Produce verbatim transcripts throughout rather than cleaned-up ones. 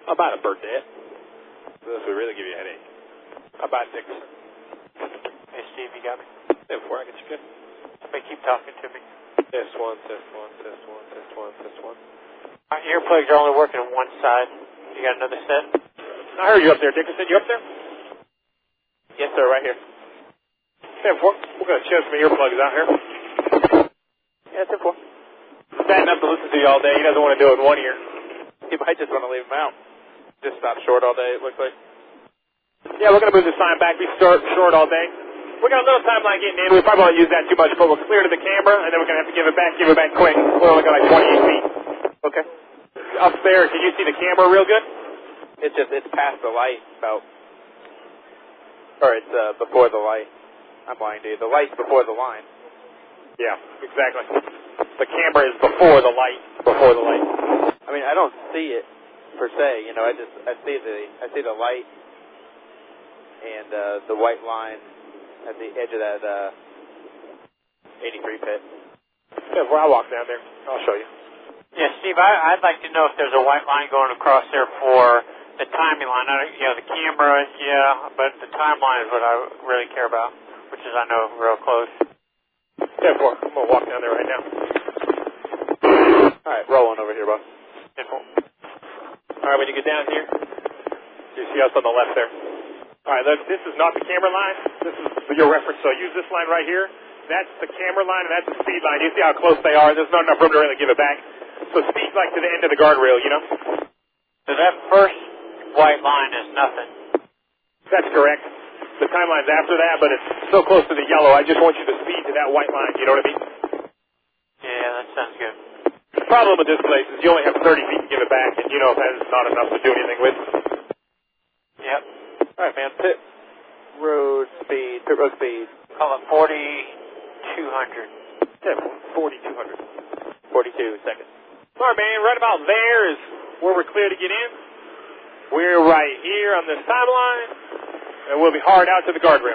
About a birthday. This would really give you a headache. About Dickerson. Hey, Steve, you got me? Yeah, before I get you good. Somebody keep talking to me. Test one, test one, test one, test one, test one. My earplugs are only working on one side. You got another set? I heard you up there, Dickerson. You up there? Yes, sir, right here. ten four. We're going to change some earplugs out here. Yeah, ten four. Standing up to listen to you all day. He doesn't want to do it in one ear. He might just want to leave him out. Just stop short all day, it looks like. Yeah, we're going to move the sign back. Be short, short all day. We got a little timeline getting in. We probably won't use that too much, but we'll clear to the camera, and then we're going to have to give it back, give it back quick. We're only got like twenty-eight feet. Okay. Up there, can you see the camera real good? It's just, it's past the light, about, or it's uh, before the light. I'm lying to you. The light's before the line. Yeah, exactly. The camera is before the light, before the light. I mean, I don't see it per se. You know, I just I see the I see the light and uh, the white line at the edge of that uh, eighty-three pit. Yeah, where I walk down there, I'll show you. Yeah, Steve, I, I'd like to know if there's a white line going across there for the timing line. I, you know, the camera, yeah, but the timeline is what I really care about, which is I know real close. ten four. I'm going to walk down there right now. All right, rolling over here, boss. ten four. All right, when you get down here, you see us on the left there. All right, look, this is not the camera line. This is for your reference, so use this line right here. That's the camera line, and that's the speed line. You see how close they are. There's not enough room to really give it back. So speed's like to the end of the guardrail, you know? So that first white line is nothing. That's correct. The timeline's after that, but it's so close to the yellow, I just want you to speed to that white line, you know what I mean? Yeah, that sounds good. The problem with this place is you only have thirty feet to give it back, and you know that's not enough to do anything with. Yep. All right, man. Pit road speed. Pit road speed. Call it forty-two hundred. Yeah, forty-two hundred. forty-two seconds. All right, man. Right about there is where we're clear to get in. We're right here on this timeline, and we'll be hard out to the guardrail.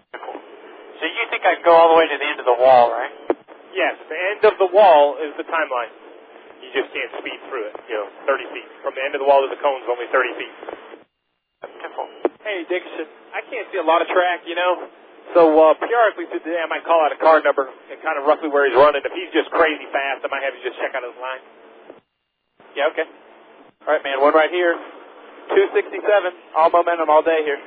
So you think I can go all the way to the end of the wall, right? Yes, the end of the wall is the timeline. You just can't speed through it, you know, thirty feet. From the end of the wall to the cone's only thirty feet. Simple. Hey, Dickerson, I can't see a lot of track, you know, so uh, periodically through the day I might call out a car number and kind of roughly where he's running. If he's just crazy fast, I might have you just check out his line. Yeah, okay. All right, man, one right here. two sixty-seven, all momentum all day here.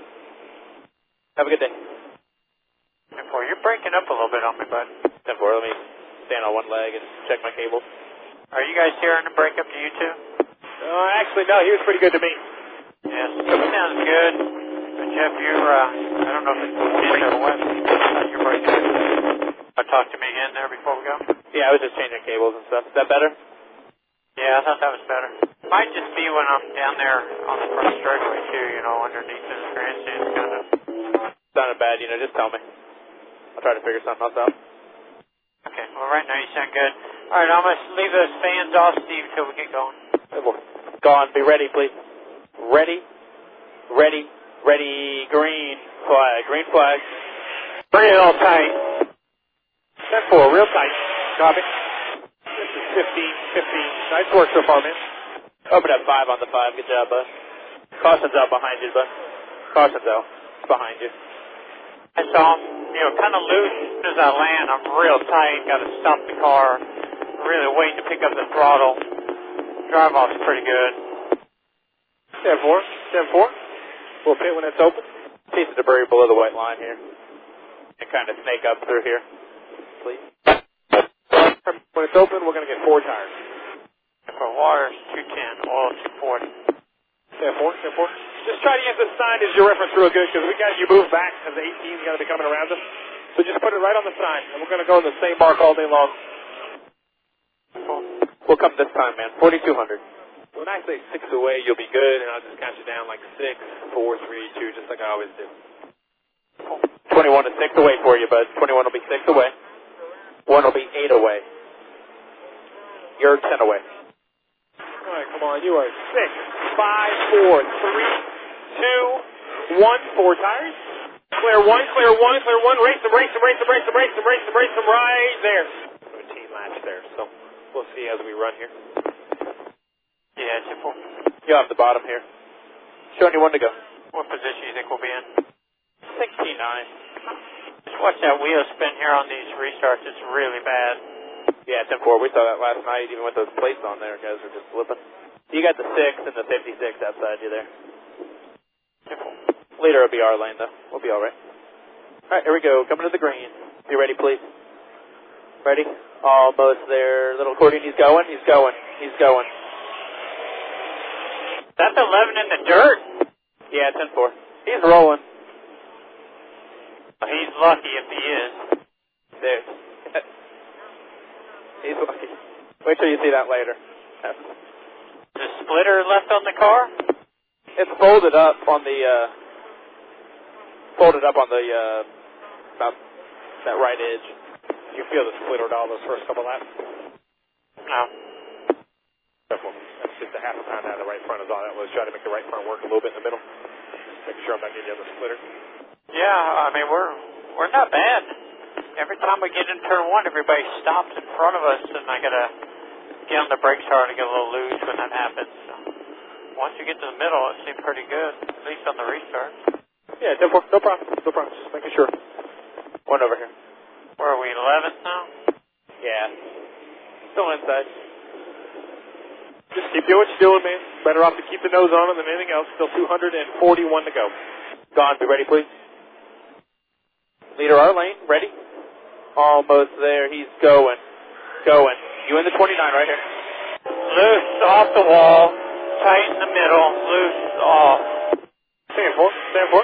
Have a good day. ten four, you're breaking up a little bit on me, bud. ten four, let me stand on one leg and check my cables. Are you guys hearing the breakup to you too? Uh, actually, no, he was pretty good to me. Yes, he sounds good. But Jeff, you're, uh, I don't know if it's east or west. You're breaking up. Uh, talk to me again there before we go. Yeah, I was just changing cables and stuff. Is that better? Yeah, I thought that was better. Might just be when I'm down there on the front straightaway too, you know, underneath the grandstand. Kind of sounded bad, you know, just tell me. I'll try to figure something else out. Okay, well right now you sound good. Alright, I'm going to leave those fans off, Steve, until we get going. Gone, be ready, please. Ready, ready, ready, green flag, green flag. Bring it all tight. ten four, real tight. Copy. This is fifteen, fifteen. Nice work so far, man. Open up five on the five. Good job, bud. Caution's out behind you, bud. Caution's out. It's behind you. I saw him, you know, kind of loose as I land. I'm real tight. Got to stop the car. Really waiting to pick up the throttle. Drive off's pretty good. ten four, ten four. We'll pit when it's open. Piece of debris below the white line here. And kind of snake up through here. Please. When it's open, we're going to get four tires. For water's two ten, oil two forty. ten four, ten four. Just try to get the sign as your reference real good, because we got you move back, because the eighteen's got to be coming around us. So just put it right on the sign, and we're going to go in the same mark all day long. We'll come this time, man. forty-two hundred. When I say six away, you'll be good, and I'll just count you down like six, four, three, two, just like I always do. twenty-one is six away for you, bud. twenty-one will be six away. One will be eight away. You're ten away. All right, come on. You are six, five, four, three, two, one. Four tires. Clear one, clear one, clear one. Race them, race them, race them, race them, race them, race them, race them right there. Routine latch there, so we'll see as we run here. Yeah, it's a four. You're off the bottom here. Showing you one to go. What position do you think we'll be in? I think T nine. Just watch that wheel spin here on these restarts. It's really bad. Yeah, ten four. We saw that last night, even with those plates on there. Guys are just flipping. You got the six and the fifty-six outside you there. Later it'll be our lane, though. We'll be all right. All right, here we go. Coming to the green. Be ready, please. Ready? Almost there. Little accordion. He's going. He's going. He's going. That's eleven in the dirt. Yeah, ten four. He's rolling. He's lucky if he is. There. He's lucky. Wait till you see that later. The splitter left on the car? It's folded up on the, uh, folded up on the, uh, about that right edge. You feel the splitter at all those first couple laps? No. Careful. That's just a half a pound out of the right front is all that was. Trying to make the right front work a little bit in the middle. Just making sure I'm not getting the other splitter. Yeah, I mean, we're we're not bad. Every time we get in turn one, everybody stops in front of us, and I got to get on the brakes hard and get a little loose when that happens. So once you get to the middle, it seemed pretty good, at least on the restart. Yeah, no problem. No problem. No problem. Just making sure. One over here. Where are we, eleventh now? Yeah. Still inside. Just keep doing what you're doing, man. Better off to keep the nose on it than anything else. Still two hundred forty-one to go. Gone. Be ready, please. Leader our lane. Ready? Almost there. He's going. Going. You in the twenty-nine right here. Loose off the wall. Tight in the middle. Loose off. Stand for. Stand for.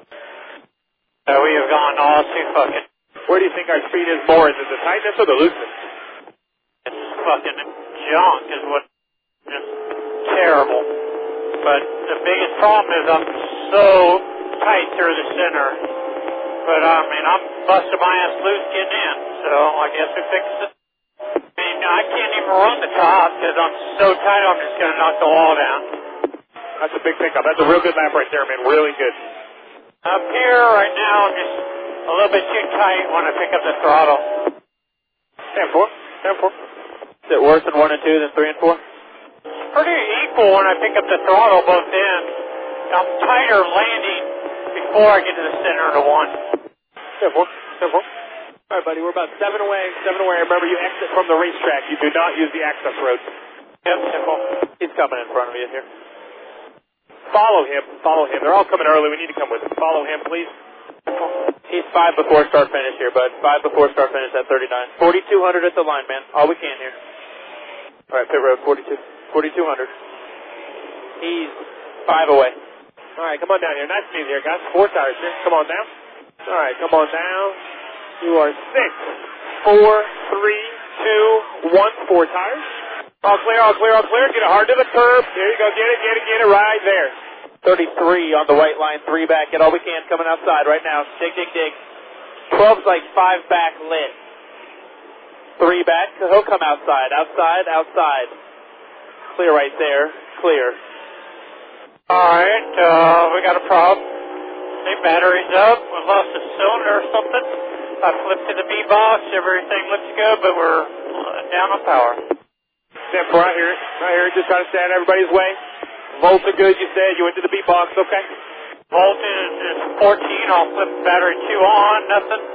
Uh, we have gone all too fucking. Where do you think our speed is more? Is it the tightness or the looseness? It's fucking junk is what just terrible. But the biggest problem is I'm so tight through the center. But I mean, I'm busting my ass loose getting in, so I guess we fixed it. I mean, I can't even run the top because I'm so tight I'm just going to knock the wall down. That's a big pickup. That's a real good lap right there, man. Really good. Up here right now, I'm just a little bit too tight when I pick up the throttle. ten four. ten four. Is it worse in one and two than three and four? It's pretty equal when I pick up the throttle both ends. I'm tighter landing before I get to the center of the one. ten four. ten four. All right, buddy. We're about seven away. Seven away. Remember, you exit from the racetrack. You do not use the access road. Yep, simple. He's coming in front of you here. Follow him. Follow him. They're all coming early. We need to come with him. Follow him, please. He's five before start finish here, bud. Five before start finish at thirty-nine. forty-two hundred at the line, man. All we can here. All right, pit road, forty-two. forty-two hundred. He's five away. All right, come on down here. Nice to meet you here, guys. Four tires here. Come on down. All right, come on down. You are six, four, three, two, one. Four tires. All clear, all clear, all clear. Get it hard to the curb. There you go. Get it, get it, get it right there. thirty-three on the white line, three back. Get all we can coming outside right now. Dig, dig, dig. twelve's like five back lit. Three back. He'll come outside. Outside, outside. Clear right there. Clear. Alright, uh, we got a problem. The battery's up. We lost a cylinder or something. I flipped to the B-box. Everything looks good, but we're down on power. Step right here. Right here. Just try to stay out of everybody's way. Volts are good, you said. You went to the B-box, okay? Voltage is fourteen. I'll flip battery two on. Nothing.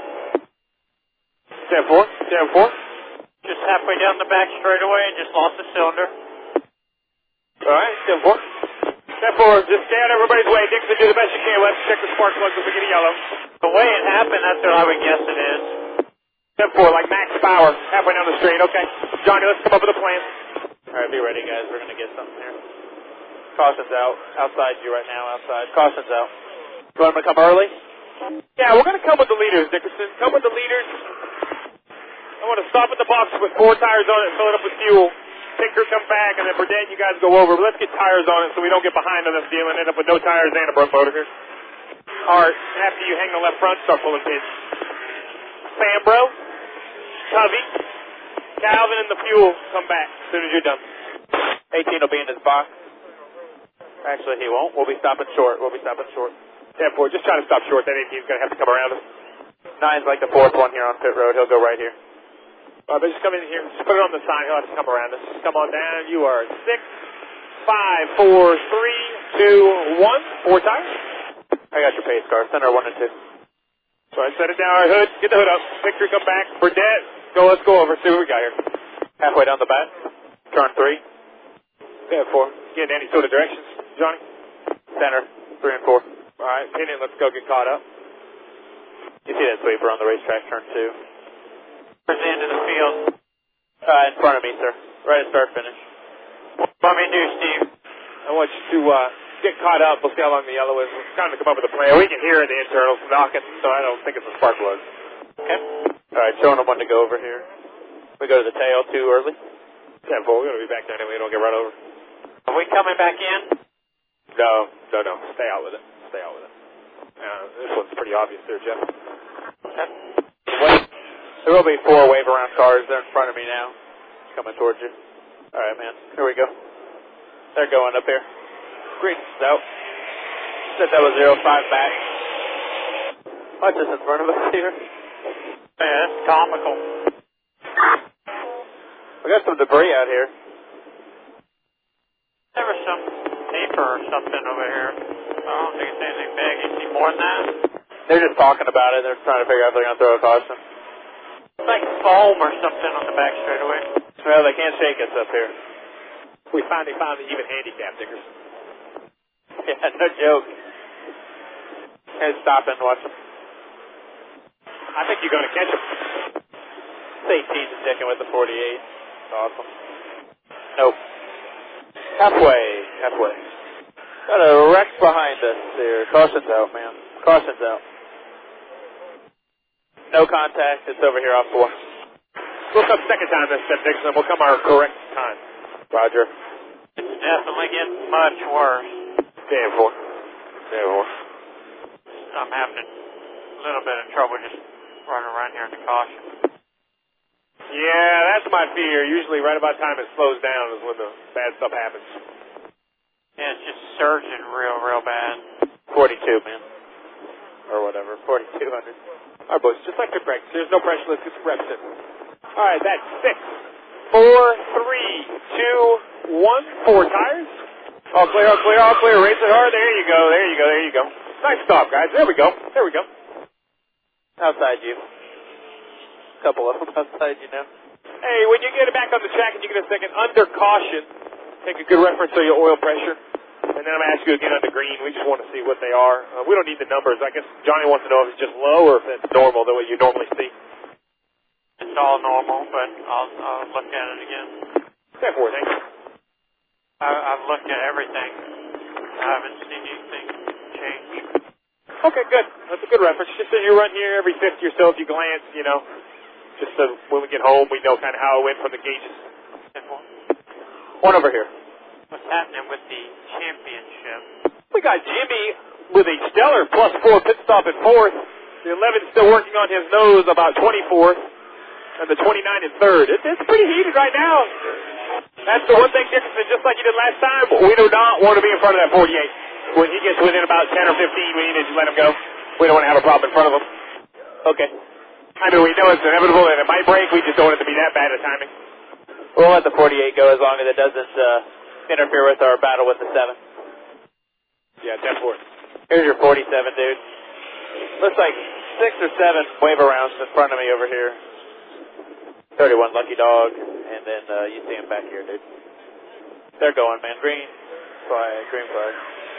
Step four. Step four. Just halfway down the back straightaway and just lost the cylinder. All right. Step four. Step four. Just stay out of everybody's way. Dixon, do the best you can. Let's check the spark plugs if we get a yellow. The way it happened, that's what I would guess it is. Step four, like max power. Halfway down the straight, okay? Johnny, let's come up with a plan. All right, be ready, guys. We're going to get something here. Caution's out. Outside you right now, outside. Caution's out. You want them to come early? Yeah, we're going to come with the leaders, Dickerson. Come with the leaders. I want to stop at the box with four tires on it, fill it up with fuel. Tinker, come back, and then Burdett, you guys go over. But let's get tires on it so we don't get behind on this deal and end up with no tires and a broke motor here. All right, after you hang the left front, start pulling pins. Sambro, Covey, Calvin, and the fuel come back as soon as you're done. eighteen will be in his box. Actually, he won't. We'll be stopping short. We'll be stopping short. ten four, just try to stop short. That eighteen's going to have to come around us. Nine's like the fourth one here on pit road. He'll go right here. All right, but just come in here. Just put it on the sign. He'll have to come around us. Just come on down. You are six, Five, four, three, two, one. Four tires. I got your pace car. Center one and two. So I set it down. All right, hood. Get the hood up. Victory, come back. Burdett. Go, let's go over. See what we got here. Halfway down the back. Turn three. Yeah, four. Getting any sort of directions, Johnny? Center. Three and four. All right, pin in. Let's go get caught up. You see that sweeper on the racetrack, turn two. Towards the end of the field. Uh, in front of me, sir. Right at start finish. What do you want me to do, Steve? I want you to uh, get caught up. We'll see how long the yellow is. We're trying to come up with a plan. We can hear the internals knocking, so I don't think it's a spark plug. Okay. All right, showing them when to go over here. We go to the tail too early. ten four, we're going to be back there anyway. Don't get run over. Are we coming back in? No, no, no. Stay out with it. Stay out with it. Uh, this one's pretty obvious there, Jeff. Okay. Wait. There will be four wave around cars. They're in front of me now. Coming towards you. All right, man. Here we go. They're going up here. Green's out. Set that was zero five back. Watch this in front of us here. Man, that's comical. We got some debris out here. There was some paper or something over here. I don't think it's anything big. You see more than that? They're just talking about it. They're trying to figure out if they're going to throw a caution. It's like foam or something on the back straightaway. Well, they can't shake us up here. We finally found the even handicap, Dickers. Yeah, no joke. Hey, stop and watch them. I think you're going to catch them. It's eighteen to second with the forty-eight. That's awesome. Nope. Halfway, halfway. Got a wreck behind us here. Caution's out, man. Caution's out. No contact. It's over here off the one. We'll come second time this step, Dixon. We'll come our correct time. Roger. It's definitely getting much worse. Damn four. Damn four. I'm having a little bit of trouble just running around here in the caution. Yeah, that's my fear. Usually right about time it slows down is when the bad stuff happens. Yeah, it's just surging real, real bad. forty-two, man. Or whatever. forty-two hundred. All right, boys. Just like the practice. There's no pressure. Let's get some reps in. All right, that's six, four, three, two, one. Four tires. All clear, all clear, all clear. Race it hard. There you go. There you go. There you go. Nice stop, guys. There we go. There we go. Outside you. Couple of them outside you now. Hey, when you get it back on the track and you get a second, under caution, take a good reference to your oil pressure. And then I'm going to ask you again under green. We just want to see what they are. Uh, we don't need the numbers. I guess Johnny wants to know if it's just low or if it's normal, the way you normally see. It's all normal, but I'll, I'll look at it again. ten four, thank you. I, I've looked at everything. I haven't seen anything change. Okay, good. That's a good reference. Just as you run here every fifty or so, if you glance, you know, just so when we get home, we know kind of how it went from the gauges. One over here. What's happening with the championship? We got Jimmy with a stellar plus four pit stop in fourth. The eleven's still working on his nose about twenty-fourth. And the twenty-nine in third. It, it's pretty heated right now. That's the one thing, Dickinson, just like you did last time, we do not want to be in front of that forty-eight. When he gets within about ten or fifteen, we need to just let him go. We don't want to have a problem in front of him. Okay. I mean, we know it's inevitable and it might break. We just don't want it to be that bad of timing. We'll let the forty-eight go as long as it doesn't uh, interfere with our battle with the seven. Yeah, ten four. Here's your forty-seven, dude. Looks like six or seven wave arounds in front of me over here. thirty-one Lucky Dog, and then uh, you see him back here, dude. They're going, man. Green flag, green flag.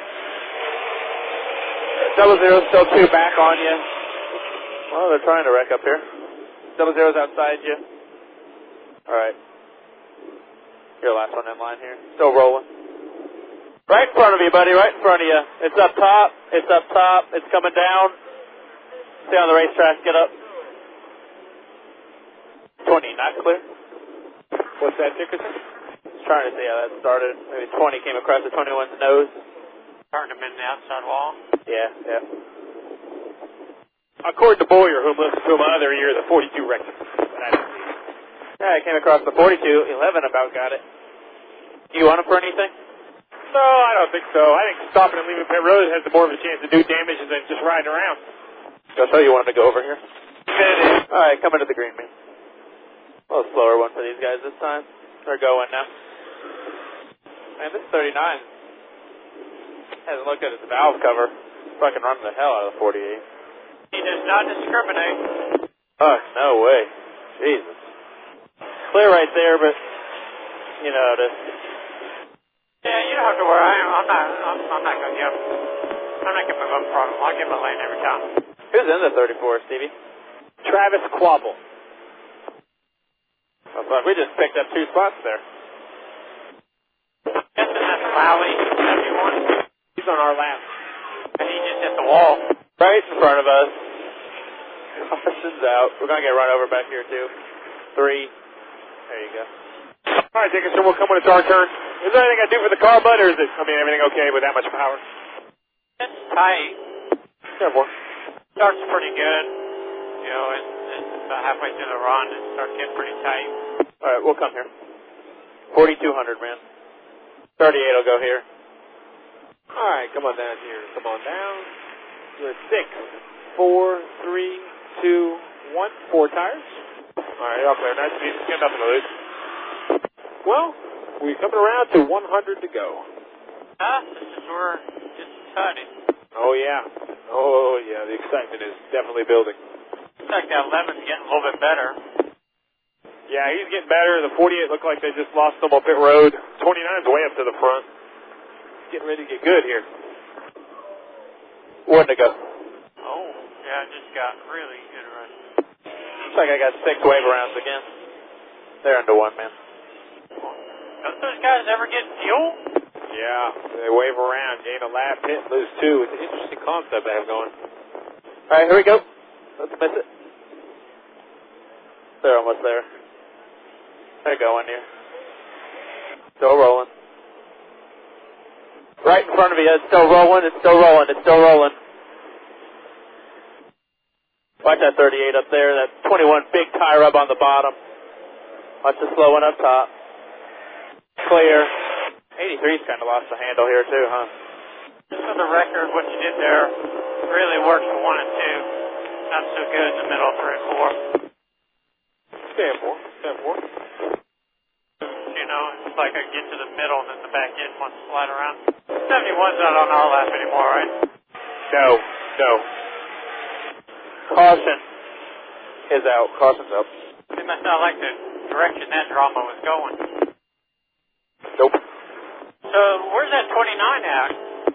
Double zero, still two back on you. Well, they're trying to wreck up here. Double zero's outside you. All right. Your last one in line here. Still rolling. Right in front of you, buddy. Right in front of you. It's up top. It's up top. It's coming down. Stay on the racetrack. Get up. twenty, not clear. What's that, Dickerson? Just trying to see how that started. Maybe twenty came across the twenty-one's nose. Turned him in the outside wall. Yeah, yeah. According to Boyer, who listened to him other year, the forty-two wrecked him. Yeah, I came across the forty-two. eleven about got it. Do you want him for anything? No, I don't think so. I think stopping and leaving pit road has more of a chance to do damage than just riding around. So I thought you wanted to go over here. All right, coming to the green, man. A little slower one for these guys this time. They're going now. Man, this thirty-nine hasn't looked at its valve cover. Fucking running the hell out of the forty-eight. He does not discriminate. Oh, no way. Jesus. Clear right there, but, you know, this. Yeah, you don't have to worry. I am, I'm not, I'm, I'm not going to give him, I'm not giving him a problem. I'll give him a lane every time. Who's in the thirty-four, Stevie? Travis Quabble. I thought we just picked up two spots there. That's in that Lally seventy-one. He's on our lap. And he just hit the wall. Right in front of us. Carson's out. We're going to get run over back here, too. Three. There you go. All right, Dickinson, we'll come when it's our turn. Is there anything I do for the car, bud, or is it, I mean, everything okay with that much power? It's tight. Careful. Starts pretty good. You know, and, and about halfway through the run, it starts getting pretty tight. All right, we'll come here. forty-two hundred, man. thirty-eight will go here. All right, come on down here. Come on down. You're six, four, three, two, one. Four tires. All right, all clear. Nice to meet you. Got nothing to lose. Well, we're coming around to one hundred to go. Ah, this is where it's exciting. Oh, yeah. Oh, yeah. The excitement is definitely building. Looks like that eleven's getting a little bit better. Yeah, he's getting better. The forty-eight looked like they just lost him on pit road. twenty-nine's way up to the front. Getting ready to get good here. One to go. Oh, yeah, it just got really interesting. Looks like I got six wave rounds again. They're into one, man. Don't those guys ever get fuel? Yeah, they wave around, gain a lap, hit, lose two. It's an interesting concept they have going. All right, here we go. Let's miss it. They're almost there. They're going here. Still rolling. Right in front of you. It's still rolling. It's still rolling. It's still rolling. Watch that thirty-eight up there. That twenty-one big tire up on the bottom. Watch the slow one up top. Clear. eighty-three's kind of lost the handle here too, huh? Just for the record, what you did there really worked for one and two. Not so good in the middle, three and four. Stand four. Stand four. You know, it's like I get to the middle and then the back end wants to slide around. seventy-one's not on our lap anymore, right? No. No. Caution is out. Caution's up. They must not like the direction that drama was going. Nope. So, where's that twenty-nine at?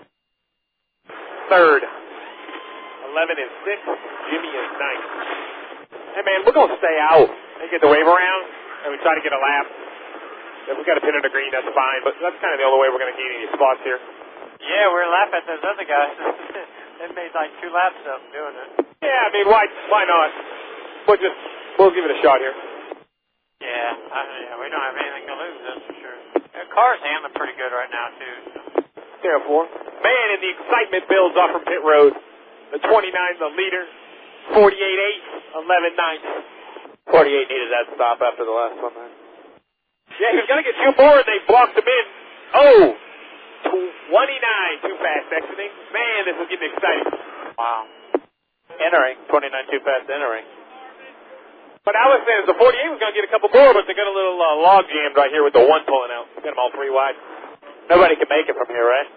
Third. eleven is six. Jimmy is ninth. Hey, man, we're going to stay out and get the wave around, and we try to get a lap. If we got a pin in the green, that's fine, but that's kind of the only way we're going to gain any spots here. Yeah, we're laughing at those other guys. They made like two laps up doing it. Yeah, I mean, why why not? We'll just, we'll give it a shot here. Yeah, I, yeah, we don't have anything to lose, that's for sure. The car's handling pretty good right now, too. So. Therefore, man, and the excitement builds off from pit road. The twenty-nine, the leader. forty-eight eight, eleven nine. forty-eight needed that stop after the last one, man. Yeah, he was going to get two more, and they blocked him in. Oh, twenty-nine, too fast exiting. Man, this is getting exciting. Wow. Entering, twenty-nine too fast entering. But I was saying the forty-eight was going to get a couple more, but they got a little uh, log jammed right here with the one pulling out. Got them all three wide. Nobody can make it from here, right?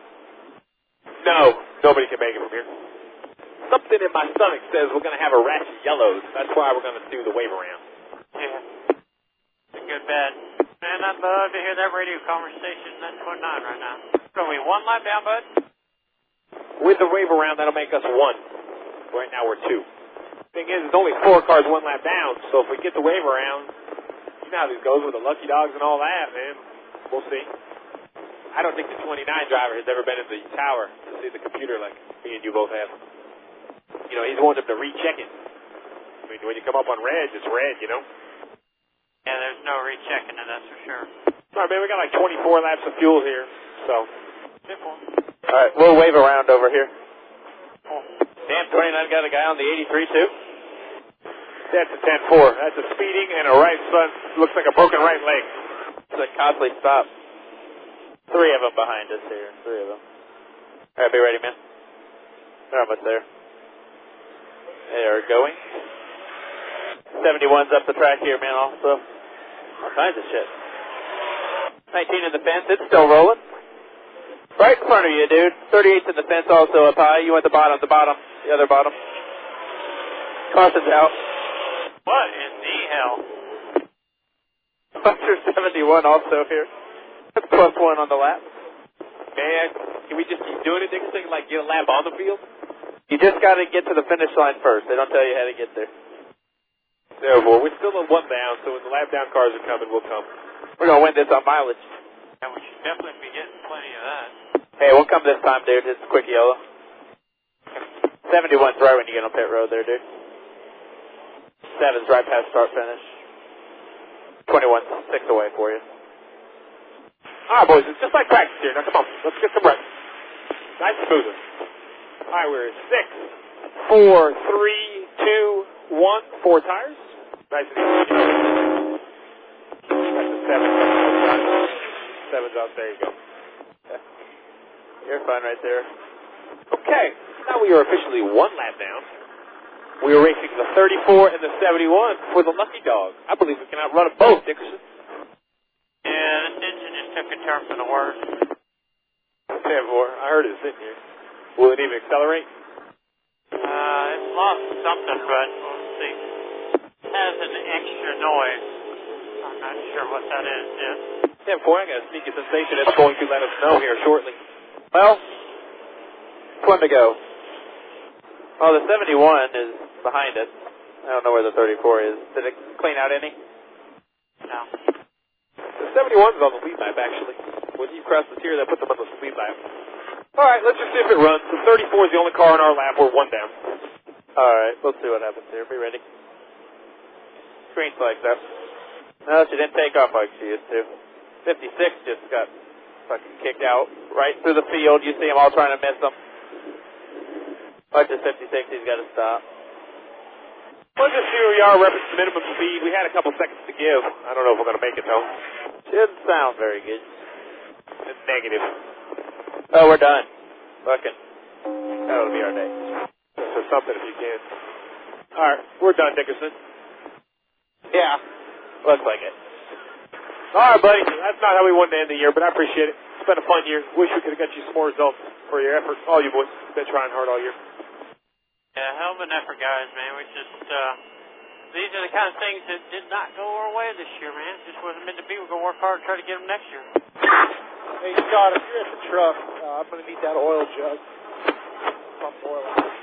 No, nobody can make it from here. Something in my stomach says we're going to have a rash of yellows. That's why we're going to do the wave around. Yeah. It's a good bet. Man, I'd love to hear that radio conversation in that twenty-nine right now. So we one lap down, bud? With the wave around, that'll make us one. Right now we're two. Thing is, there's only four cars one lap down, so if we get the wave around, you know how this goes with the lucky dogs and all that, man. We'll see. I don't think the twenty-nine driver has ever been in the tower to see the computer like me and you both have. You know, he's wanting them to recheck it. I mean, when you come up on red, it's red, you know? Yeah, there's no rechecking it, that's for sure. All right, man, we got like twenty-four laps of fuel here, so. Simple. All right, we'll wave around over here. Cool. Damn, twenty-nine got a guy on the eighty-three, too? That's a ten four. That's a speeding and a right front. Looks like a broken right leg. It's a costly stop. Three of them behind us here. Three of them. All right, be ready, man. They're almost there. They are going. seventy-one's up the track here, man, also. All kinds of shit. nineteen in the fence. It's still rolling. Right in front of you, dude. thirty-eight's in the fence also up high. You went the bottom, the bottom, the other bottom. Caution's out. What in the hell? Buster seventy-one also here. That's plus one on the lap. Man, can we just keep doing it next thing, like get a lap on the field? You just got to get to the finish line first. They don't tell you how to get there. Therefore, we're still at one down, so when the lap down cars are coming, we'll come. We're going to win this on mileage. Yeah, we should definitely be getting plenty of that. Hey, we'll come this time, dude. It's quick yellow. seventy-one's right when you get on pit road there, dude. seven's right past start finish. twenty-one's six away for you. All right, boys, it's just like practice here. Now, come on, let's get some reps. Nice and moving. All right, we're at six, four, three, two, one. Four tires. Nice and easy. That's a seven. Seven's out. There you go. Okay. You're fine right there. Okay, now we are officially one lap down. We are racing the thirty-four and the seventy-one for the Lucky Dog. I believe we can outrun them both, Dickerson. Yeah, this engine just took a turn for the worse. Therefore, I heard it's in here. Will it even accelerate? Uh, it's lost something, but we'll see. It has an extra noise. I'm not sure what that is yet. Yeah, boy, I got a sneaky sensation it's going to let us know here shortly. Well, it's one to go. Oh, the seventy-one is behind it. I don't know where the thirty-four is. Did it clean out any? No. The seventy-one's on the lead lap, actually. When you cross the tier, that puts them on the lead lap. All right, let's just see if it runs. The thirty-four is the only car in our lap. We're one down. All right, we'll see what happens here. Be ready. Screen's like that. No, she didn't take off like she used to. fifty-six just got fucking kicked out right through the field. You see them all trying to miss him. Watch this fifty-six, he's got to stop. Let's just see where we are, reference minimum speed. We had a couple seconds to give. I don't know if we're going to make it, though. Shouldn't sound very good. It's negative. Oh, we're done. Fucking. That'll be our day. So something if you can. All right, we're done, Dickerson. Yeah, looks like it. All right, buddy. That's not how we wanted to end the year, but I appreciate it. It's been a fun year. Wish we could have got you some more results for your effort. All you boys. Been trying hard all year. Yeah, hell of an effort, guys, man. We just, uh, these are the kind of things that did not go our way this year, man. It just wasn't meant to be. We're going to work hard and try to get them next year. Hey, Scott, if you're at the truck, uh, I'm going to need that oil jug. Pump oil.